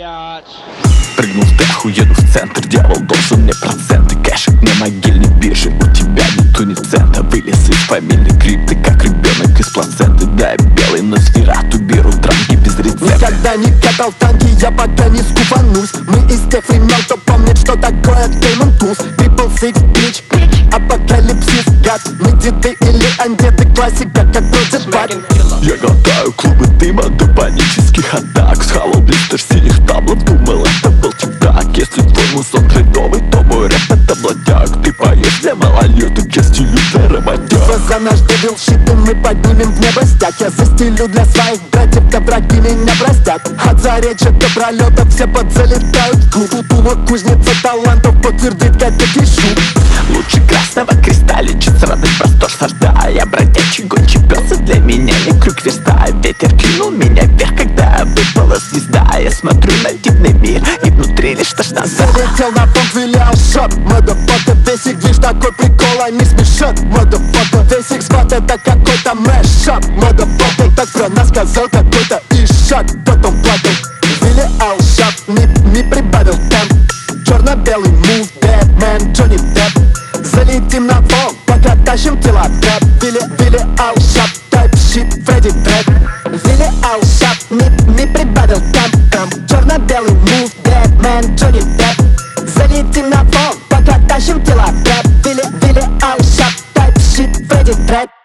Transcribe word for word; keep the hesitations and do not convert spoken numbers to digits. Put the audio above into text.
Прыгнул в тряху, еду в центр. Дьявол должен мне проценты. Кэшек на могильной бирже. У тебя нету ни цента. Вылез из фамильной крипты, как ребенок из плаценты. Да, белый на сферату беру транки без рецепта. Никогда не катал танки, я пока не скупанусь. Мы из тех времен, кто помнит, что такое Game Tools. Triple Six, bitch, апокалипсис, гад. Мы деды или андеты, классика, как противат. Я глотаю клубы дыма до панических атак. Схавал блистер синих таблов, думал, это был тик-так. Если твой мусон рядовый, то мой рэп это блатяк. Ты поешь для малолеток, я стилю для работяг. Типа за наш дебил щит, и мы поднимем в небо стяг. Я застелю для своих братьев, да враги меня простят. От заречья до пролета все подзалетают в клуб. Тула кузница талантов подтвердит, как я пишу. Лучше красного креста лечит сраный простор сорта. Я бродячий гончий пес, и для меня не крюк верста. Ветер кинул меня вверх, когда выпала звезда. Я смотрю на дивный мир, и внутри лишь тошнота. Залетел на фонк, вилял шот, motherfucker. Весь их движ такой прикол, они смешат, motherfucker. Весь их спот это какой-то мэшап, motherfucker. Так про нас сказал какой-то ишак, потом плакал. Вилли Алшап, не, не прибавил темп. Черно-белый мув, Бэтмен, Джонни Депп. Залетим на фон, пока тащим килограмм. Вилли, Вилли Алшап, тайп щит, Фредди Трэп. Вилли Алшап, не, не прибавил темп, темп. Черно-белый мув, Бэтмен, Джонни Депп. Залетим на фон, пока тащим килограмм. Вилли, Вилли Алшап, тайп щит, Фредди Трэп.